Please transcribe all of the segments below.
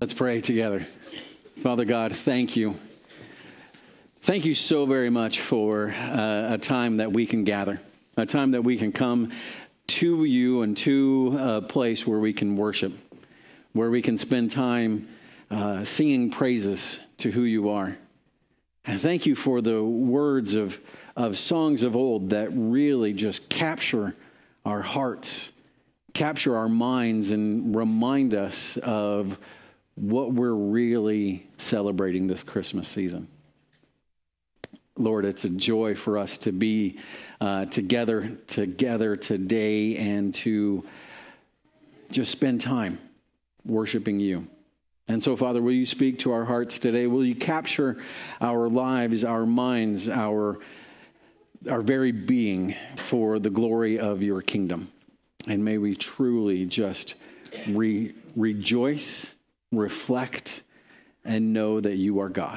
Let's pray together. Father God, thank you. Thank you so very much for a time that we can gather, a time that we can come to you and to a place where we can worship, where we can spend time singing praises to who you are. And thank you for the words of songs of old that really just capture our hearts, capture our minds, and remind us of what we're really celebrating this Christmas season. Lord, it's a joy for us to be together today and to just spend time worshiping you. And so, Father, will you speak to our hearts today? Will you capture our lives, our minds, our very being for the glory of your kingdom? And may we truly just rejoice, reflect, and know that you are God.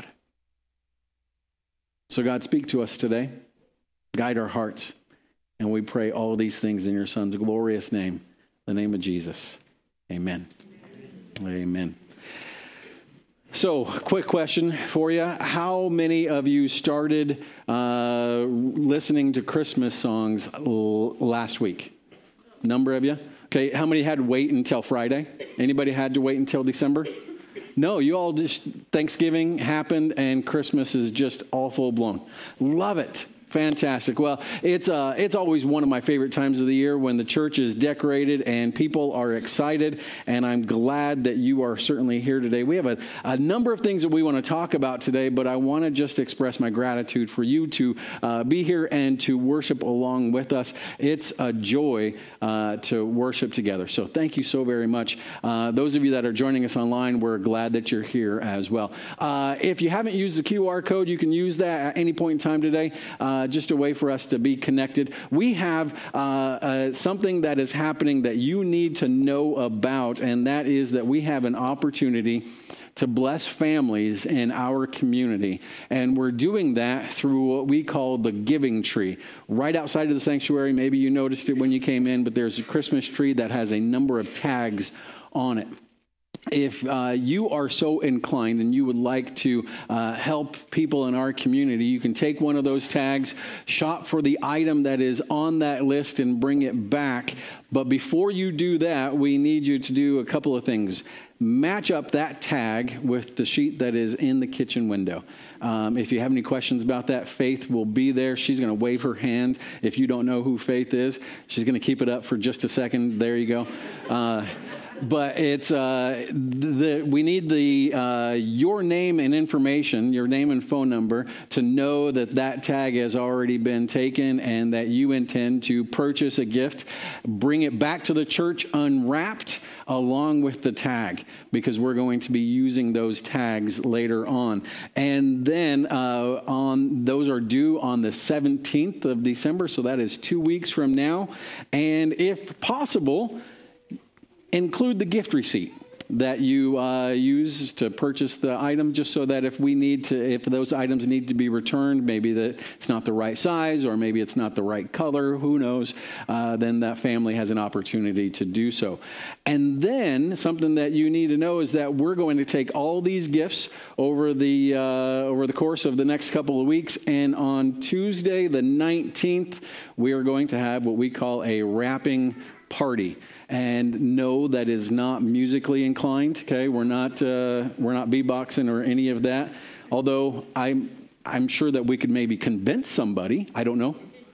So God, speak to us today. Guide our hearts. And we pray all of these things in your Son's glorious name, the name of Jesus. Amen. Amen. So, quick question for you. How many of you started listening to Christmas songs last week? Number of you? Okay, how many had to wait until Friday? Anybody had to wait until December? No, you all just, Thanksgiving happened and Christmas is just all full blown. Love it. Fantastic. Well, it's always one of my favorite times of the year when the church is decorated and people are excited, and I'm glad that you are certainly here today. We have a number of things that we want to talk about today, but I want to just express my gratitude for you to be here and to worship along with us. It's a joy to worship together. So thank you so very much. Those of you that are joining us online, we're glad that you're here as well. If you haven't used the QR code, you can use that at any point in time today. Just a way for us to be connected. We have something that is happening that you need to know about, and that is that we have an opportunity to bless families in our community. And we're doing that through what we call the Giving Tree. Right outside of the sanctuary, maybe you noticed it when you came in, but there's a Christmas tree that has a number of tags on it. If you are so inclined and you would like to help people in our community, you can take one of those tags, shop for the item that is on that list, and bring it back. But before you do that, we need you to do a couple of things. Match up that tag with the sheet that is in the kitchen window. If you have any questions about that, Faith will be there. She's going to wave her hand. If you don't know who Faith is, she's going to keep it up for just a second. There you go. But it's we need your name and information, your name and phone number, to know that tag has already been taken and that you intend to purchase a gift. Bring it back to the church unwrapped along with the tag, because we're going to be using those tags later on. And then those are due on the 17th of December, so that is 2 weeks from now. And if possible, include the gift receipt that you use to purchase the item, just so that if those items need to be returned, maybe that it's not the right size or maybe it's not the right color, who knows, then that family has an opportunity to do so. And then something that you need to know is that we're going to take all these gifts over the course of the next couple of weeks, and on Tuesday the 19th, we are going to have what we call a wrapping party. And no, that is not musically inclined. Okay, we're not beatboxing or any of that. Although I'm sure that we could maybe convince somebody. I don't know.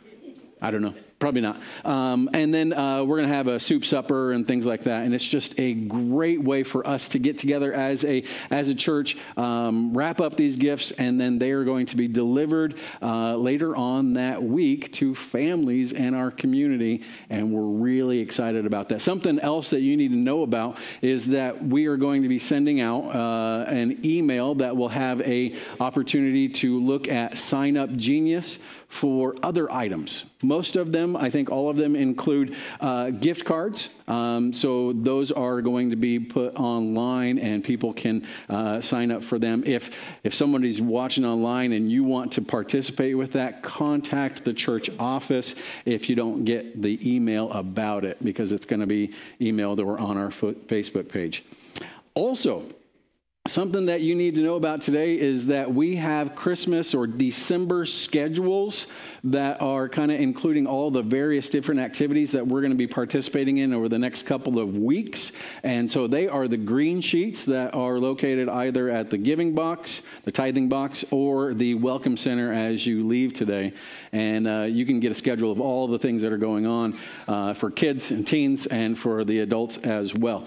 Probably not. And then we're going to have a soup supper and things like that. And it's just a great way for us to get together as a church, wrap up these gifts, and then they are going to be delivered later on that week to families in our community. And we're really excited about that. Something else that you need to know about is that we are going to be sending out an email that will have a opportunity to look at Sign Up Genius for other items. Most of them, I think all of them, include gift cards. So those are going to be put online and people can sign up for them. If somebody's watching online and you want to participate with that, contact the church office if you don't get the email about it, because it's going to be emailed or on our Facebook page. Also, Something that you need to know about today is that we have Christmas or December schedules that are kind of including all the various different activities that we're going to be participating in over the next couple of weeks. And so they are the green sheets that are located either at the giving box, the tithing box, or the welcome center as you leave today. And you can get a schedule of all the things that are going on for kids and teens and for the adults as well.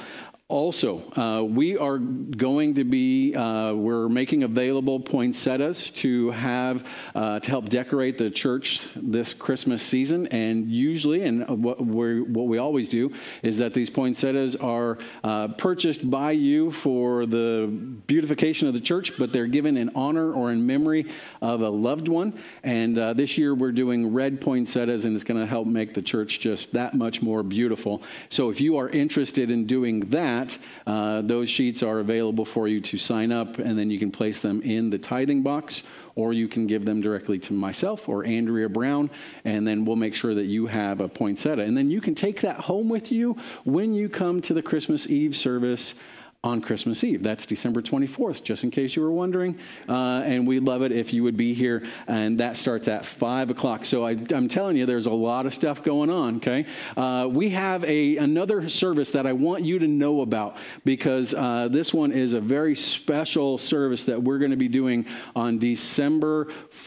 Also, we are going to be, we're making available poinsettias to have, to help decorate the church this Christmas season. And usually, and what we always do, is that these poinsettias are purchased by you for the beautification of the church, but they're given in honor or in memory of a loved one. And this year we're doing red poinsettias, and it's going to help make the church just that much more beautiful. So if you are interested in doing that, those sheets are available for you to sign up, and then you can place them in the tithing box, or you can give them directly to myself or Andrea Brown, and then we'll make sure that you have a poinsettia. And then you can take that home with you when you come to the Christmas Eve service on Christmas Eve. That's December 24th, just in case you were wondering. And we'd love it if you would be here. And that starts at 5 o'clock. So I'm telling you, there's a lot of stuff going on, okay? We have another service that I want you to know about, because this one is a very special service that we're going to be doing on December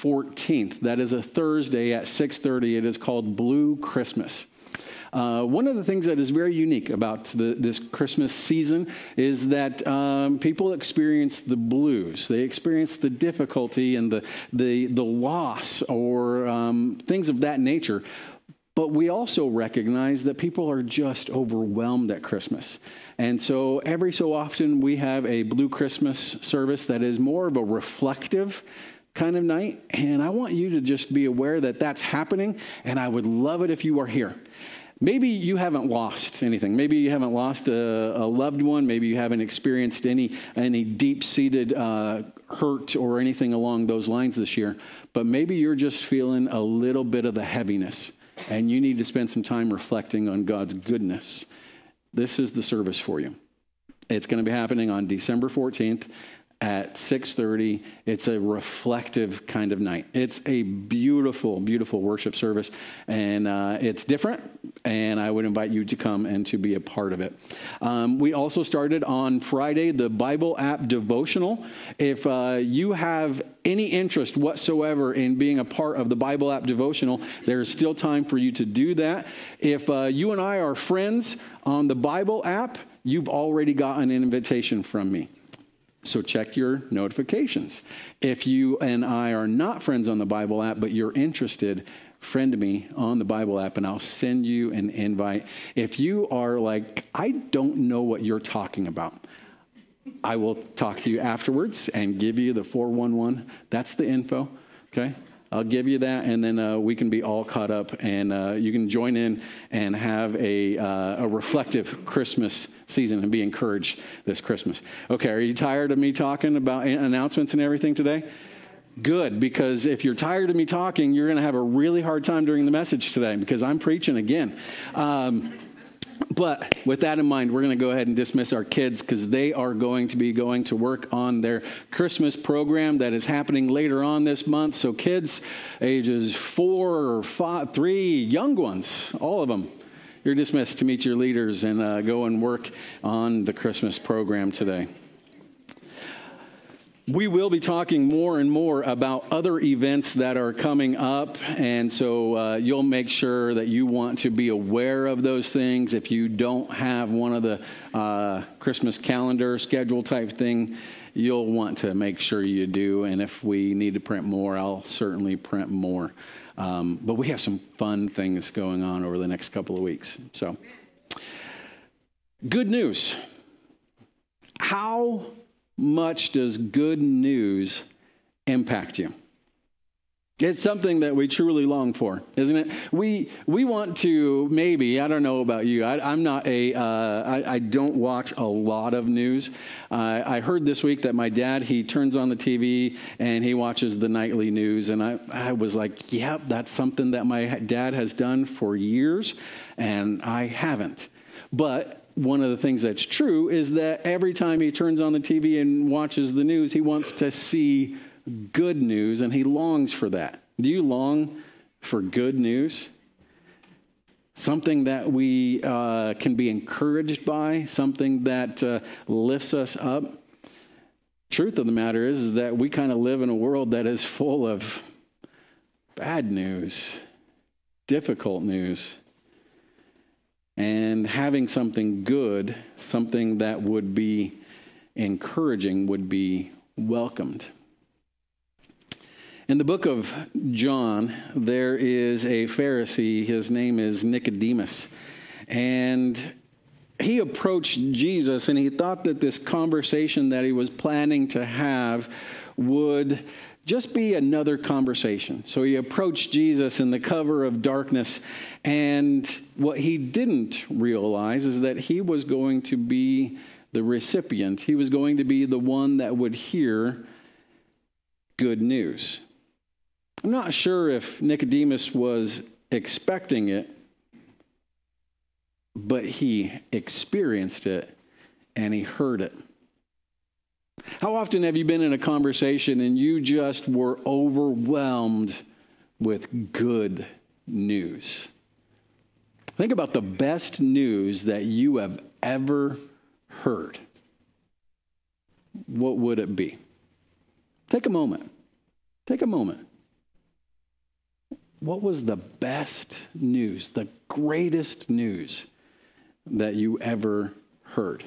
14th. That is a Thursday at 6:30. It is called Blue Christmas. One of the things that is very unique about this Christmas season is that people experience the blues. They experience the difficulty and the loss or things of that nature. But we also recognize that people are just overwhelmed at Christmas. And so every so often we have a Blue Christmas service that is more of a reflective kind of night. And I want you to just be aware that that's happening. And I would love it if you are here. Maybe you haven't lost anything. Maybe you haven't lost a loved one. Maybe you haven't experienced any deep-seated hurt or anything along those lines this year. But maybe you're just feeling a little bit of the heaviness, and you need to spend some time reflecting on God's goodness. This is the service for you. It's going to be happening on December 14th. At 6:30, it's a reflective kind of night. It's a beautiful, beautiful worship service, and it's different, and I would invite you to come and to be a part of it. We also started on Friday the Bible app devotional. If you have any interest whatsoever in being a part of the Bible app devotional, there's still time for you to do that. If you and I are friends on the Bible app, you've already got an invitation from me. So check your notifications. If you and I are not friends on the Bible app, but you're interested, friend me on the Bible app, and I'll send you an invite. If you are like, I don't know what you're talking about, I will talk to you afterwards and give you the 411. That's the info, okay? I'll give you that, and then we can be all caught up, and you can join in and have a reflective Christmas season and be encouraged this Christmas. Okay, are you tired of me talking about announcements and everything today? Good, because if you're tired of me talking, you're going to have a really hard time during the message today, because I'm preaching again. But with that in mind, we're going to go ahead and dismiss our kids, because they are going to be going to work on their Christmas program that is happening later on this month. So kids ages 4 or 5, 3, young ones, all of them, you're dismissed to meet your leaders and go and work on the Christmas program today. We will be talking more and more about other events that are coming up, and so you'll make sure that you want to be aware of those things. If you don't have one of the Christmas calendar schedule type thing, you'll want to make sure you do, and if we need to print more, I'll certainly print more. But we have some fun things going on over the next couple of weeks. So, good news. How much does good news impact you? It's something that we truly long for, isn't it? We want to, maybe, I don't know about you. I'm not I don't watch a lot of news. I heard this week that my dad, he turns on the TV and he watches the nightly news. And I was like, yep, that's something that my dad has done for years. And I haven't. But one of the things that's true is that every time he turns on the TV and watches the news, he wants to see good news, and he longs for that. Do you long for good news? Something that we can be encouraged by, something that lifts us up. Truth of the matter is that we kind of live in a world that is full of bad news, difficult news. And having something good, something that would be encouraging, would be welcomed. In the book of John, there is a Pharisee. His name is Nicodemus. And he approached Jesus, and he thought that this conversation that he was planning to have would just be another conversation. So he approached Jesus in the cover of darkness, and what he didn't realize is that he was going to be the recipient. He was going to be the one that would hear good news. I'm not sure if Nicodemus was expecting it, but he experienced it and he heard it. How often have you been in a conversation and you just were overwhelmed with good news? Think about the best news that you have ever heard. What would it be? Take a moment. Take a moment. What was the best news, the greatest news that you ever heard?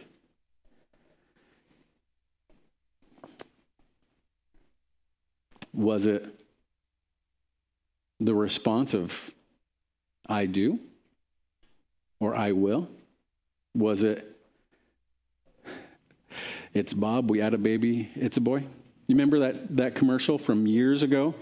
Was it the response of, I do, or I will? Was it, it's Bob, we had a baby, it's a boy? You remember that commercial from years ago?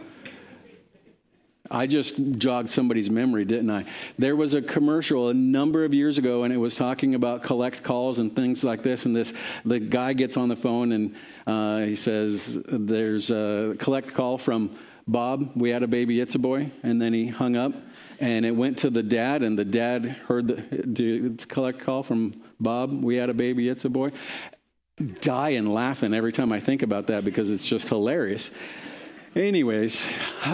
I just jogged somebody's memory, didn't I? There was a commercial a number of years ago, and it was talking about collect calls and things like this. And the guy gets on the phone, and he says, there's a collect call from Bob. We had a baby. It's a boy. And then he hung up, and it went to the dad, and the dad heard it's a collect call from Bob. We had a baby. It's a boy. Dying laughing every time I think about that because it's just hilarious. Anyways,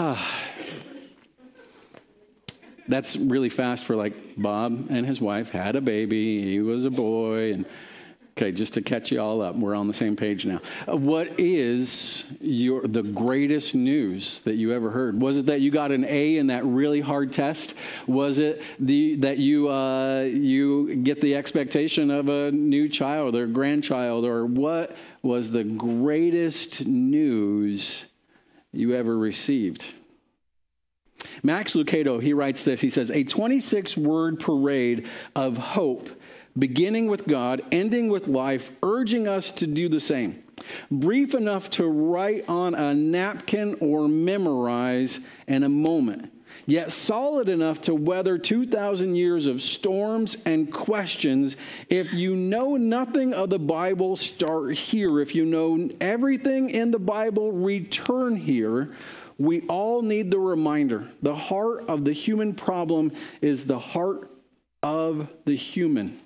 that's really fast for like Bob and his wife had a baby. He was a boy. And okay, just to catch you all up, we're on the same page now. What is the greatest news that you ever heard? Was it that you got an A in that really hard test? Was it that you get the expectation of a new child or grandchild? Or what was the greatest news you ever received? Max Lucado, he writes this. He says, a 26-word parade of hope, beginning with God, ending with life, urging us to do the same. Brief enough to write on a napkin or memorize in a moment, yet solid enough to weather 2,000 years of storms and questions. If you know nothing of the Bible, start here. If you know everything in the Bible, return here. We all need the reminder. The heart of the human problem is the heart of the human.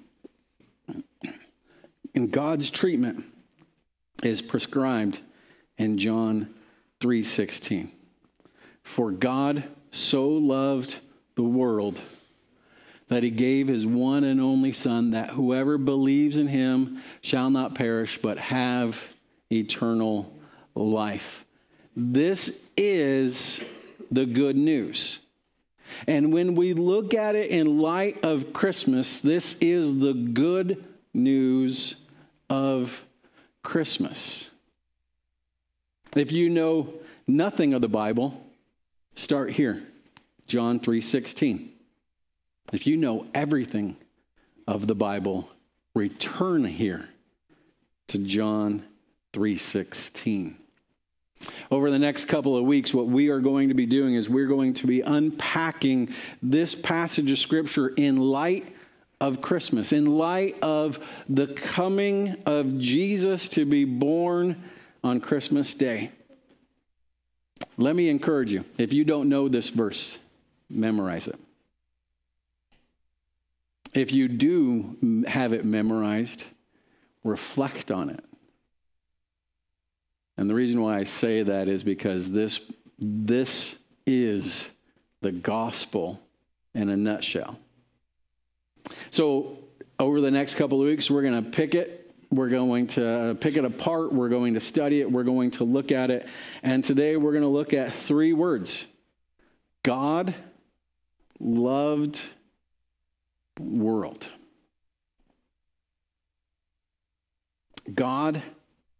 And God's treatment is prescribed in John 3:16. For God so loved the world that he gave his one and only Son, that whoever believes in him shall not perish but have eternal life. This is the good news. And when we look at it in light of Christmas, this is the good news of Christmas. If you know nothing of the Bible, start here, John 3:16. If you know everything of the Bible, return here to John 3:16. Over the next couple of weeks, what we are going to be doing is we're going to be unpacking this passage of Scripture in light of Christmas, in light of the coming of Jesus to be born on Christmas Day. Let me encourage you, if you don't know this verse, memorize it. If you do have it memorized, reflect on it. And the reason why I say that is because this is the gospel in a nutshell. So over the next couple of weeks, we're going to pick it. We're going to pick it apart. We're going to study it. We're going to look at it. And today we're going to look at 3 words. God loved world. God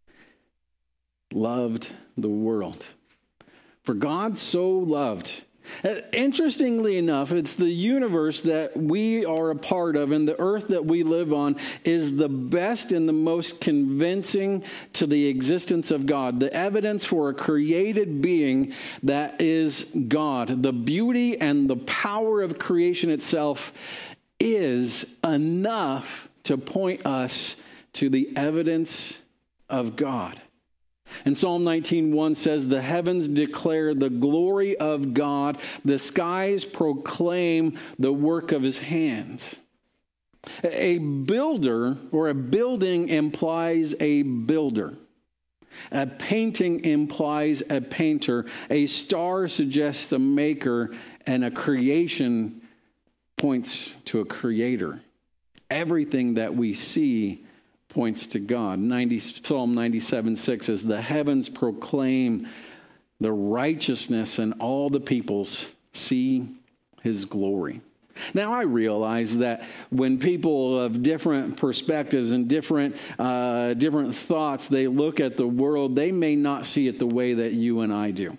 loved the world. For God so loved. Interestingly enough, it's the universe that we are a part of, and the earth that we live on is the best and the most convincing to the existence of God. The evidence for a created being that is God. The beauty and the power of creation itself is enough to point us to the evidence of God. And Psalm 19:1 says, "The heavens declare the glory of God. The skies proclaim the work of his hands." A builder or a building implies a builder. A painting implies a painter. A star suggests a maker. And a creation points to a creator. Everything that we see points to God. Psalm 97:6 says, "The heavens proclaim the righteousness, and all the peoples see his glory." Now, I realize that when people of different perspectives and different thoughts, they look at the world, they may not see it the way that you and I do.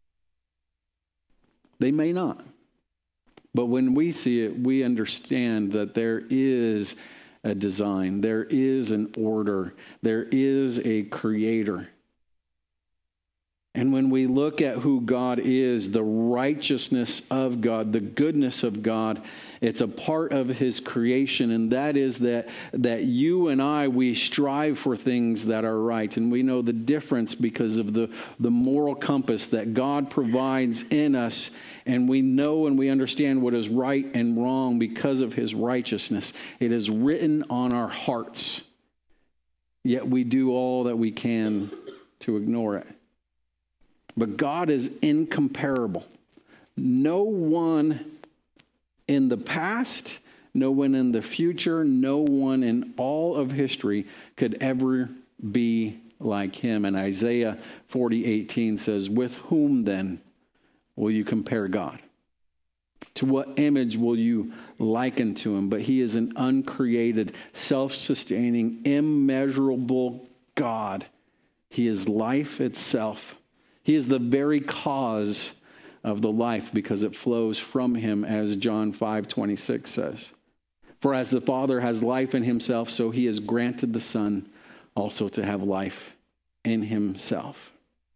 They may not. But when we see it, we understand that there is a design, there is an order, there is a creator. And when we look at who God is, the righteousness of God, the goodness of God, it's a part of his creation. And that is that you and I, we strive for things that are right. And we know the difference because of the moral compass that God provides in us. And we know and we understand what is right and wrong because of his righteousness. It is written on our hearts. Yet we do all that we can to ignore it. But God is incomparable. No one in the past, no one in the future, no one in all of history could ever be like him. And Isaiah 40:18 says, "With whom then will you compare God? To what image will you liken to him? But he is an uncreated, self-sustaining, immeasurable God. He is life itself. He is the very cause of the life because it flows from him," as John 5:26 says. "For as the Father has life in himself, so he has granted the Son also to have life in himself."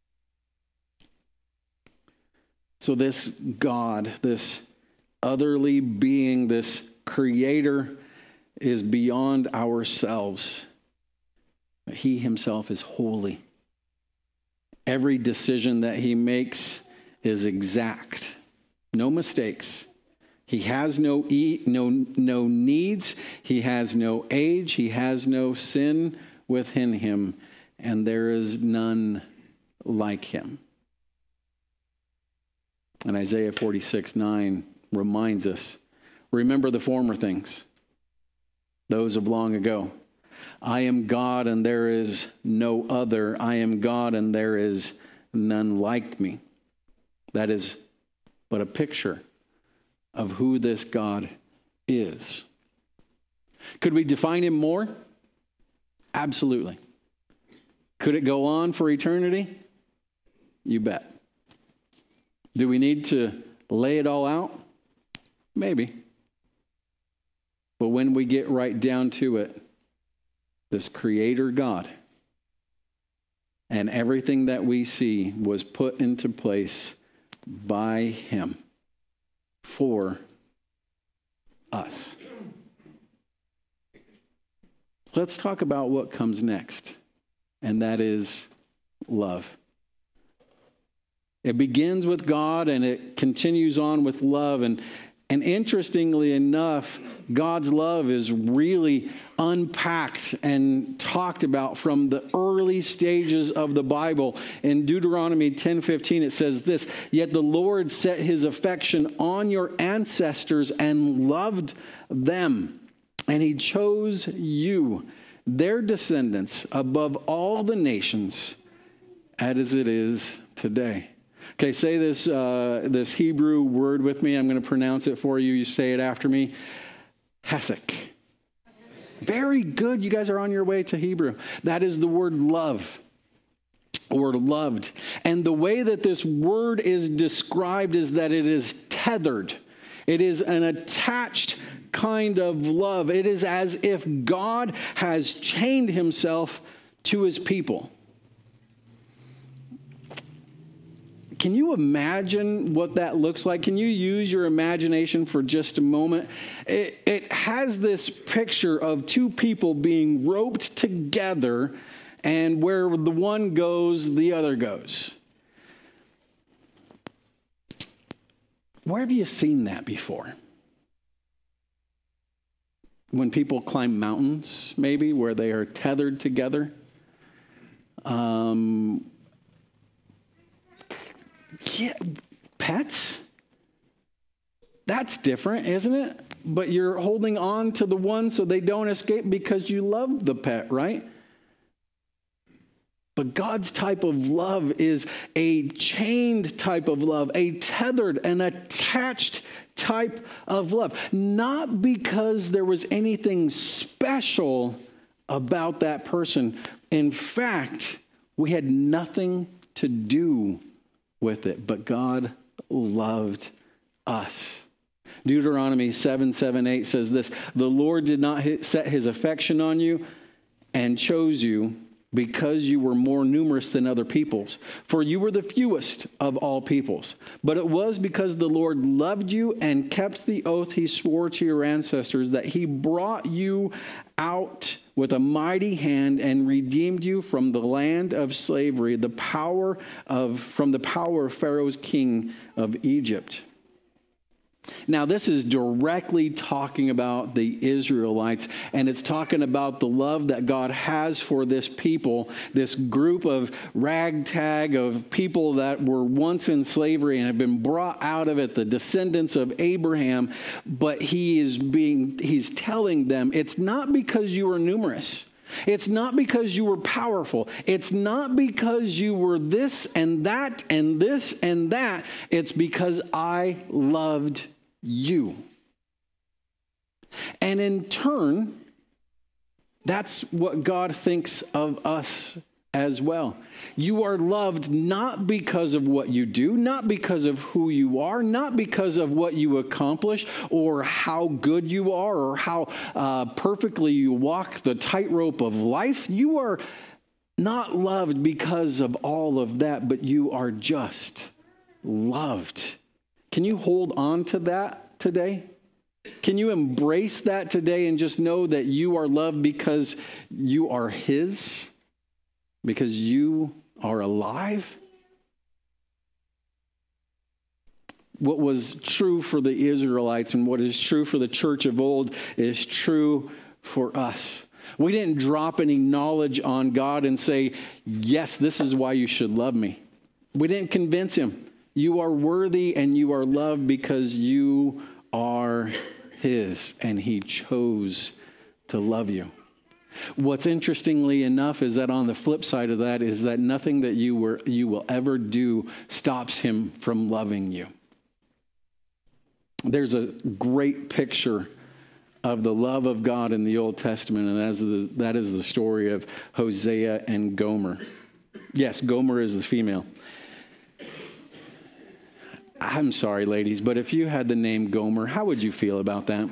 So this God, this otherly being, this creator is beyond ourselves. He himself is holy. Every decision that he makes is exact. No mistakes. He has no needs. He has no age. He has no sin within him. And there is none like him. And Isaiah 46:9 reminds us, "Remember the former things, those of long ago. I am God and there is no other. I am God and there is none like me." That is but a picture of who this God is. Could we define him more? Absolutely. Could it go on for eternity? You bet. Do we need to lay it all out? Maybe. But when we get right down to it, this creator God and everything that we see was put into place by him for us. Let's talk about what comes next, and that is love. It begins with God and it continues on with love, and And interestingly enough, God's love is really unpacked and talked about from the early stages of the Bible. In Deuteronomy 10:15, it says this, "Yet the Lord set his affection on your ancestors and loved them. And he chose you, their descendants, above all the nations, as it is today." Okay, say this Hebrew word with me. I'm going to pronounce it for you. You say it after me. Hesek. Very good. You guys are on your way to Hebrew. That is the word love, or loved. And the way that this word is described is that it is tethered. It is an attached kind of love. It is as if God has chained himself to his people. Can you imagine what that looks like? Can you use your imagination for just a moment? It has this picture of two people being roped together, and where the one goes, the other goes. Where have you seen that before? When people climb mountains, maybe, where they are tethered together. Yeah, pets? That's different, isn't it? But you're holding on to the one so they don't escape because you love the pet, right? But God's type of love is a chained type of love, a tethered and attached type of love. Not because there was anything special about that person. In fact, we had nothing to do with it, but God loved us. Deuteronomy 7:7-8 says this, "The Lord did not set his affection on you and chose you because you were more numerous than other peoples, for you were the fewest of all peoples. But it was because the Lord loved you and kept the oath he swore to your ancestors that he brought you out with a mighty hand and redeemed you from the land of slavery, from the power of Pharaoh's king of Egypt." Now, this is directly talking about the Israelites, and it's talking about the love that God has for this people, this group of ragtag of people that were once in slavery and have been brought out of it, the descendants of Abraham. But he's telling them, it's not because you were numerous. It's not because you were powerful. It's not because you were this and that and this and that. It's because I loved you. And in turn, that's what God thinks of us as well. You are loved not because of what you do, not because of who you are, not because of what you accomplish or how good you are or how perfectly you walk the tightrope of life. You are not loved because of all of that, but you are just loved. Can you hold on to that today? Can you embrace that today and just know that you are loved because you are his? Because you are alive? What was true for the Israelites and what is true for the church of old is true for us. We didn't drop any knowledge on God and say, yes, this is why you should love me. We didn't convince him. You are worthy and you are loved because you are his, and he chose to love you. What's interestingly enough is that on the flip side of that is that nothing that you will ever do stops him from loving you. There's a great picture of the love of God in the Old Testament, and that is the story of Hosea and Gomer. Yes, Gomer is the female. I'm sorry, ladies, but if you had the name Gomer, how would you feel about that?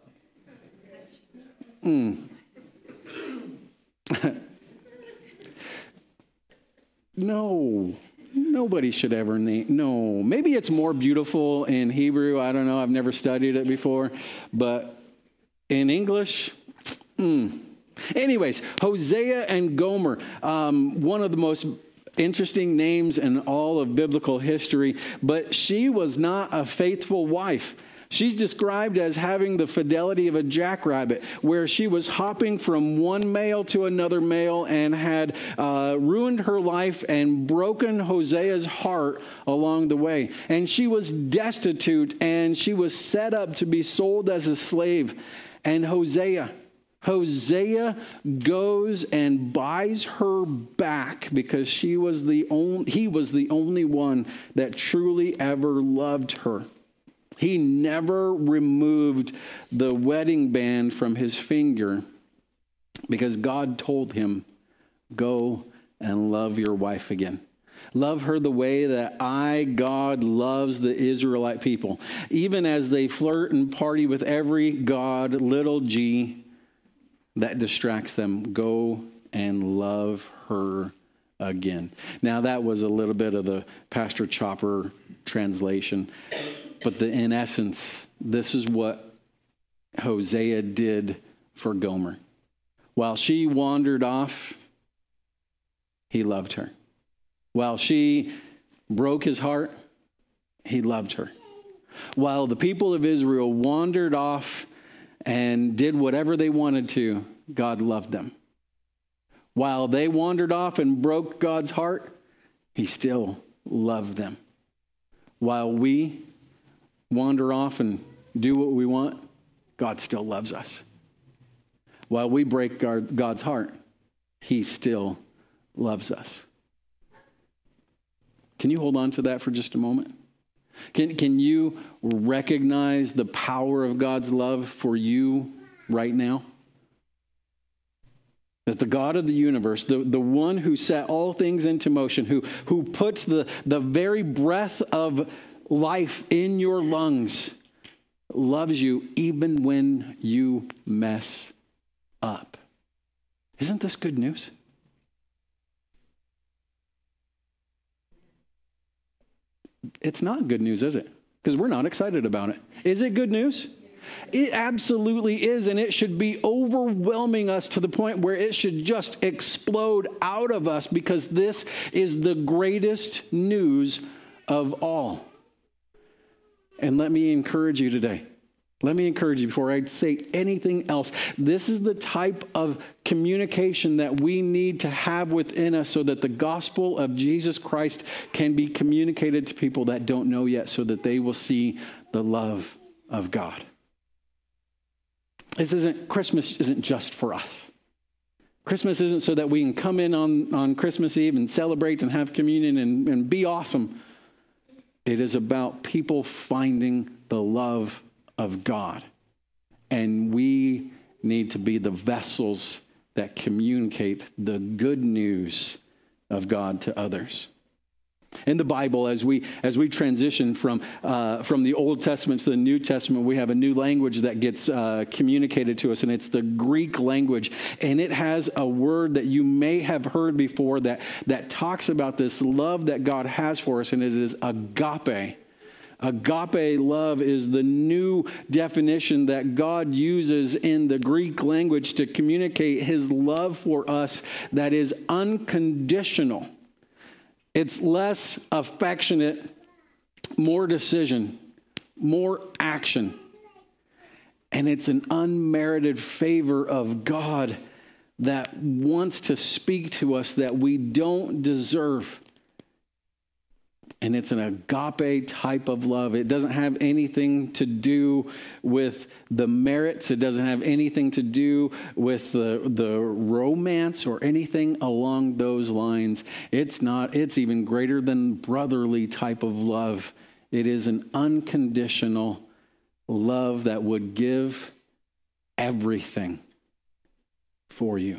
No, nobody should ever name. No, maybe it's more beautiful in Hebrew. I don't know. I've never studied it before, but in English, Anyways, Hosea and Gomer, one of the most interesting names in all of biblical history, but she was not a faithful wife. She's described as having the fidelity of a jackrabbit, where she was hopping from one male to another male and had ruined her life and broken Hosea's heart along the way. And she was destitute, and she was set up to be sold as a slave. And Hosea goes and buys her back because he was the only one that truly ever loved her. He never removed the wedding band from his finger because God told him, go and love your wife again. Love her the way that God, loves the Israelite people. Even as they flirt and party with every god, little g, that distracts them. Go and love her again. Now that was a little bit of the Pastor Chopper translation. But in essence, this is what Hosea did for Gomer. While she wandered off, he loved her. While she broke his heart, he loved her. While the people of Israel wandered off and did whatever they wanted to, God loved them. While they wandered off and broke God's heart, he still loved them. While we wander off and do what we want, God still loves us. While we break God's heart, he still loves us. Can you hold on to that for just a moment? Can you recognize the power of God's love for you right now? That the God of the universe, the one who set all things into motion, who puts the very breath of life in your lungs, loves you even when you mess up. Isn't this good news? It's not good news, is it? Because we're not excited about it. Is it good news? It absolutely is, and it should be overwhelming us to the point where it should just explode out of us, because this is the greatest news of all. And let me encourage you today. Let me encourage you before I say anything else. This is the type of communication that we need to have within us so that the gospel of Jesus Christ can be communicated to people that don't know yet, so that they will see the love of God. Christmas isn't just for us. Christmas isn't so that we can come in on Christmas Eve and celebrate and have communion and be awesome. It is about people finding the love of God. And we need to be the vessels that communicate the good news of God to others. In the Bible, as we transition from the Old Testament to the New Testament, we have a new language that gets communicated to us, and it's the Greek language. And it has a word that you may have heard before that talks about this love that God has for us, and it is agape. Agape love is the new definition that God uses in the Greek language to communicate his love for us that is unconditional. It's less affectionate, more decision, more action. And it's an unmerited favor of God that wants to speak to us that we don't deserve. And it's an agape type of love. It doesn't have anything to do with the merits. It doesn't have anything to do with the romance or anything along those lines. It's even greater than brotherly type of love. It is an unconditional love that would give everything for you.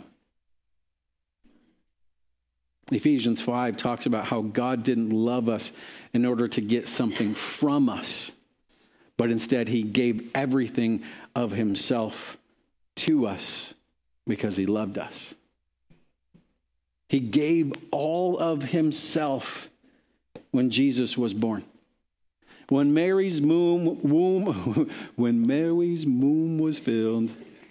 Ephesians 5 talks about how God didn't love us in order to get something from us, but instead he gave everything of himself to us because he loved us. He gave all of himself when Jesus was born. When Mary's womb was filled.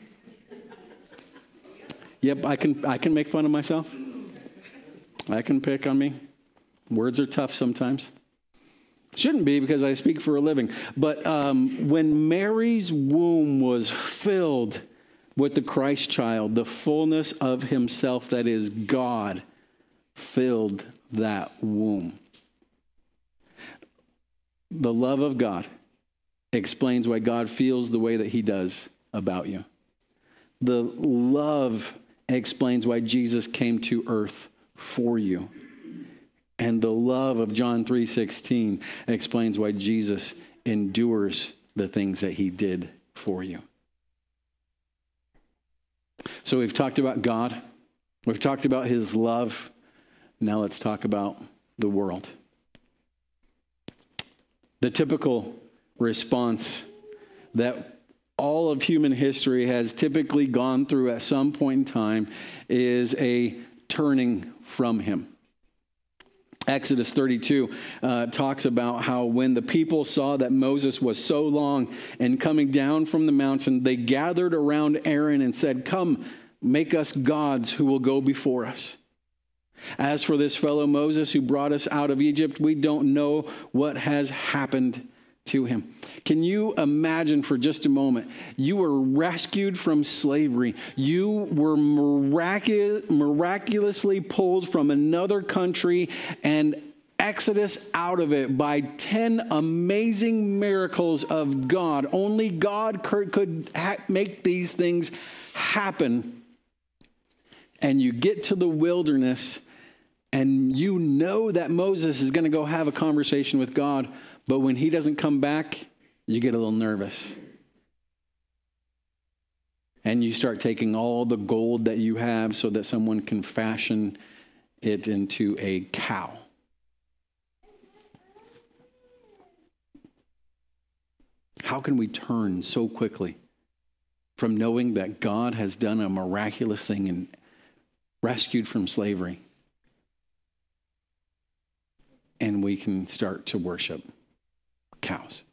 Yep, I can make fun of myself. I can pick on me. Words are tough sometimes. Shouldn't be, because I speak for a living. But when Mary's womb was filled with the Christ child, the fullness of himself, that is God, filled that womb. The love of God explains why God feels the way that he does about you. The love explains why Jesus came to earth for you. And the love of John 3:16 explains why Jesus endures the things that he did for you. So we've talked about God. We've talked about his love. Now let's talk about the world. The typical response that all of human history has typically gone through at some point in time is a turning from him. Exodus 32 talks about how when the people saw that Moses was so long and coming down from the mountain, they gathered around Aaron and said, "Come, make us gods who will go before us. As for this fellow Moses who brought us out of Egypt, we don't know what has happened to him." Can you imagine for just a moment? You were rescued from slavery. You were miraculously pulled from another country and exodus out of it by 10 amazing miracles of God. Only God could make these things happen. And you get to the wilderness, and you know that Moses is going to go have a conversation with God. But when he doesn't come back, you get a little nervous. And you start taking all the gold that you have so that someone can fashion it into a cow. How can we turn so quickly from knowing that God has done a miraculous thing and rescued from slavery, and we can start to worship cows?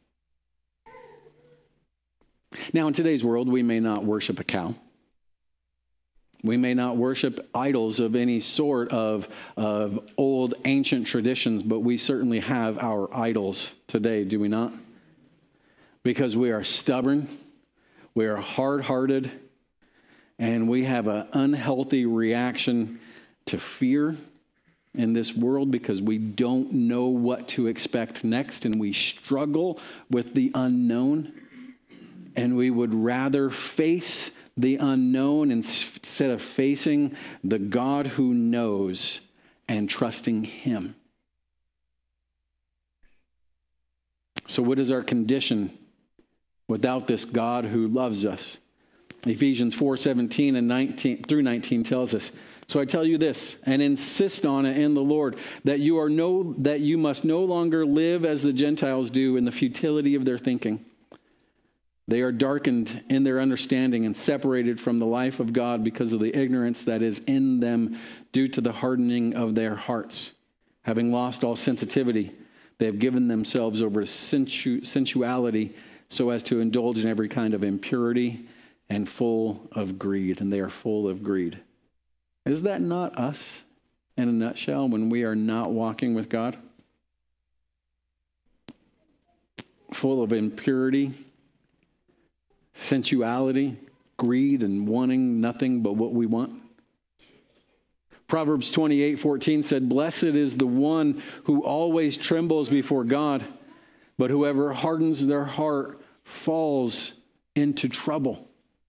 Now, in today's world, we may not worship a cow. We may not worship idols of any sort of old ancient traditions, but we certainly have our idols today, do we not? Because we are stubborn, we are hard-hearted, and we have an unhealthy reaction to fear in this world because we don't know what to expect next, and we struggle with the unknown. And we would rather face the unknown instead of facing the God who knows and trusting him. So what is our condition without this God who loves us? Ephesians 4:17 and 19 through 19 tells us, "So I tell you this, and insist on it in the Lord, that you must no longer live as the Gentiles do in the futility of their thinking. They are darkened in their understanding and separated from the life of God because of the ignorance that is in them due to the hardening of their hearts. Having lost all sensitivity, they have given themselves over to sensuality so as to indulge in every kind of impurity and full of greed." And they are full of greed. Is that not us in a nutshell when we are not walking with God? Full of impurity, sensuality, greed, and wanting nothing but what we want. Proverbs 28:14 said, "Blessed is the one who always trembles before God, but whoever hardens their heart falls into trouble."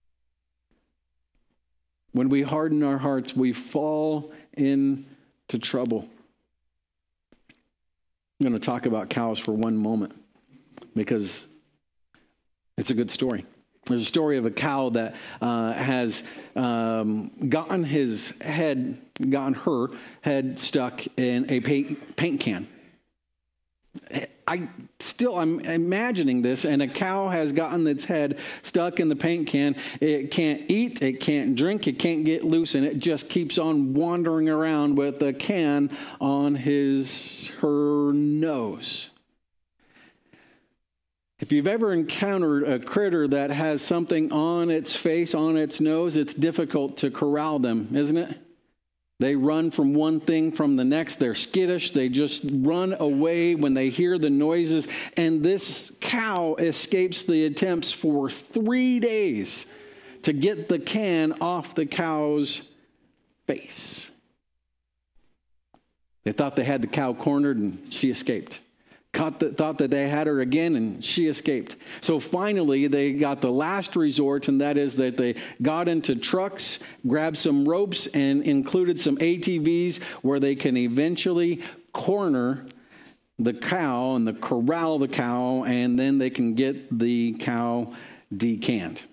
When we harden our hearts, we fall into trouble. I'm going to talk about cows for one moment because it's a good story. There's a story of a cow that has gotten her head stuck in a paint can. I'm imagining this, and a cow has gotten its head stuck in the paint can. It can't eat, it can't drink, it can't get loose, and it just keeps on wandering around with a can on her nose. If you've ever encountered a critter that has something on its face, on its nose, it's difficult to corral them, isn't it? They run from one thing from the next. They're skittish. They just run away when they hear the noises. And this cow escapes the attempts for 3 days to get the can off the cow's face. They thought they had the cow cornered, and she escaped. Thought that they had her again, and she escaped. So finally, they got the last resort, and that is that they got into trucks, grabbed some ropes, and included some ATVs where they can eventually corner the cow and corral the cow, and then they can get the cow decanned.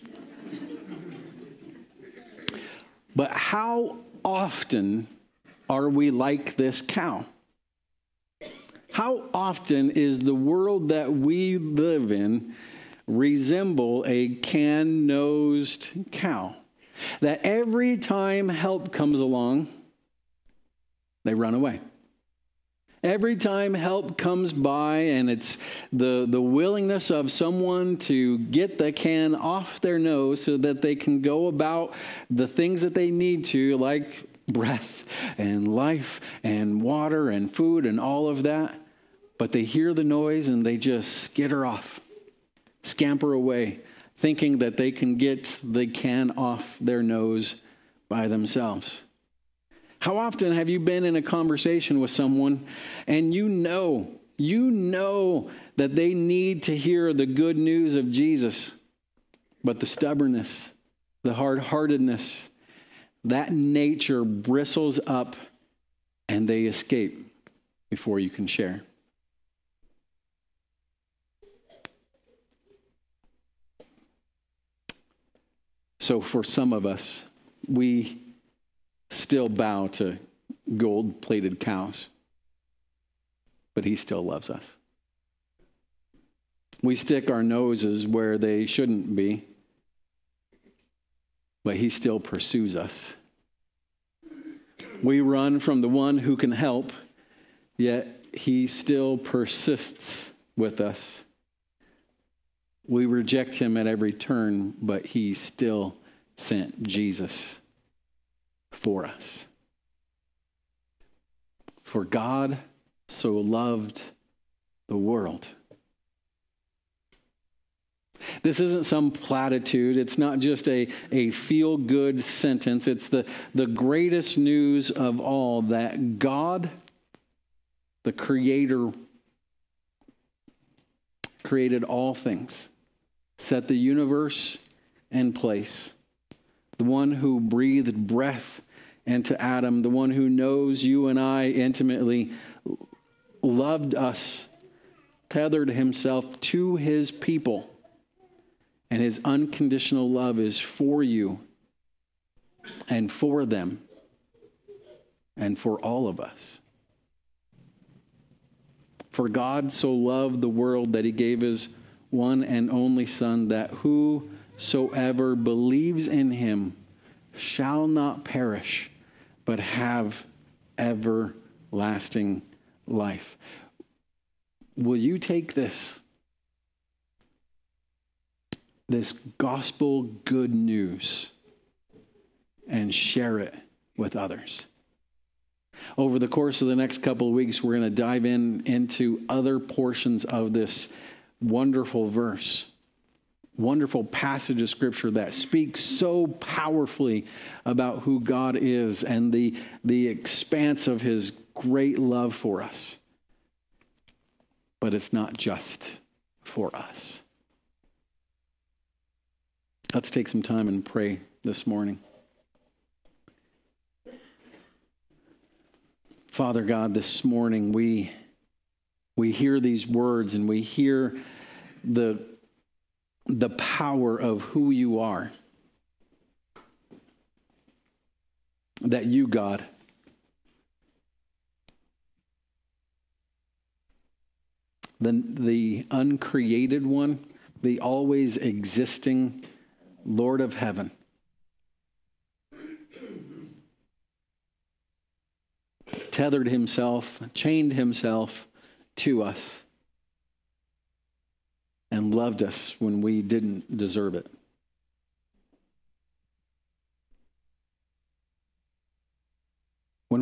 But how often are we like this cow? How often is the world that we live in resemble a can-nosed cow? That every time help comes along, they run away. Every time help comes by and it's the willingness of someone to get the can off their nose so that they can go about the things that they need to, like breath and life and water and food and all of that. But they hear the noise and they just skitter off, scamper away, thinking that they can get the can off their nose by themselves. How often have you been in a conversation with someone and you know that they need to hear the good news of Jesus, but the stubbornness, the hard-heartedness, that nature bristles up and they escape before you can share. So for some of us, we still bow to gold-plated cows, but he still loves us. We stick our noses where they shouldn't be, but he still pursues us. We run from the one who can help, yet he still persists with us. We reject him at every turn, but he still sent Jesus for us. For God so loved the world. This isn't some platitude. It's not just a feel-good sentence. It's the greatest news of all, that God, the Creator, created all things, set the universe in place. The one who breathed breath into Adam, the one who knows you and I intimately, loved us, tethered himself to his people, and his unconditional love is for you and for them and for all of us. For God so loved the world that he gave his one and only Son, that whosoever believes in him shall not perish, but have everlasting life. Will you take this gospel good news and share it with others? Over the course of the next couple of weeks, we're going to dive into other portions of this wonderful verse, wonderful passage of Scripture that speaks so powerfully about who God is and the expanse of his great love for us. But it's not just for us. Let's take some time and pray this morning. Father God, this morning we hear these words and we hear the power of who you are. That you, God, the uncreated one, the always existing Lord of heaven, tethered himself, chained himself to us, and loved us when we didn't deserve it.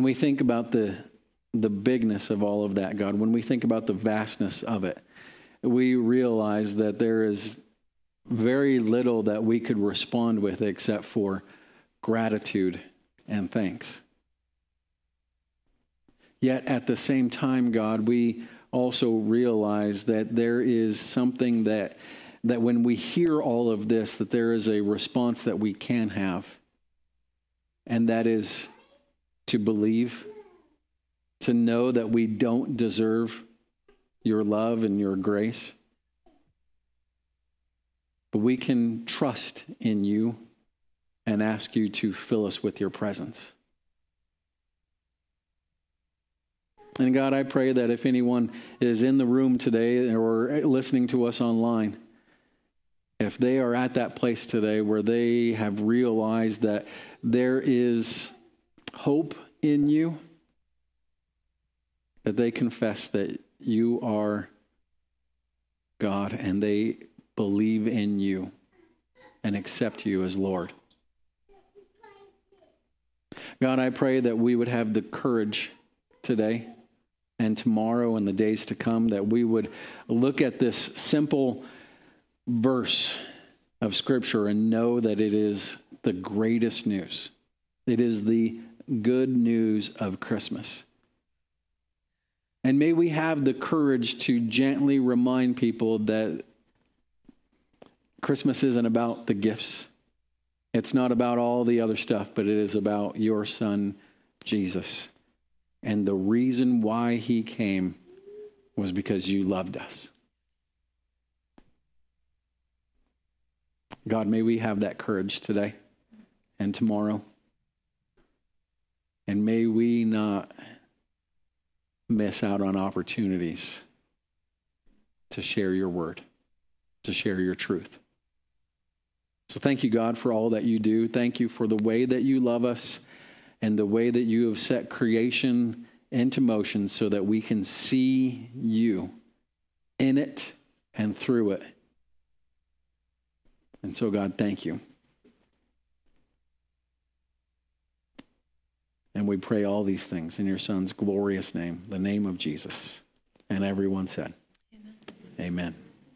we think about the bigness of all of that, God, when we think about the vastness of it, we realize that there is very little that we could respond with except for gratitude and thanks. Yet at the same time, God, we also realize that there is something that when we hear all of this, that there is a response that we can have. And that is to believe, to know that we don't deserve your love and your grace. But we can trust in you and ask you to fill us with your presence. And God, I pray that if anyone is in the room today or listening to us online, if they are at that place today where they have realized that there is hope in you, that they confess that you are God and they believe in you and accept you as Lord. God, I pray that we would have the courage today and tomorrow and the days to come, that we would look at this simple verse of Scripture and know that it is the greatest news. It is the good news of Christmas. And may we have the courage to gently remind people that Christmas isn't about the gifts. It's not about all the other stuff, but it is about your Son, Jesus. And the reason why he came was because you loved us. God, may we have that courage today and tomorrow. And may we not miss out on opportunities to share your word, to share your truth. So thank you, God, for all that you do. Thank you for the way that you love us and the way that you have set creation into motion so that we can see you in it and through it. And so, God, thank you. And we pray all these things in your Son's glorious name, the name of Jesus. And everyone said, Amen.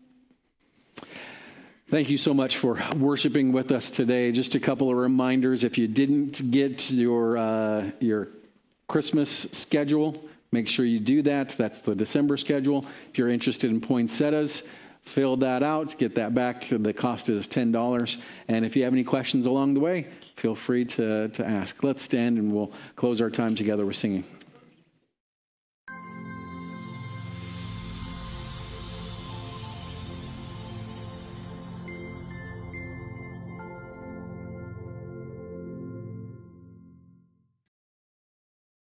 Thank you so much for worshiping with us today. Just a couple of reminders. If you didn't get your Christmas schedule, make sure you do that. That's the December schedule. If you're interested in poinsettias, fill that out. Get that back. The cost is $10. And if you have any questions along the way, feel free to ask. Let's stand and we'll close our time together with singing.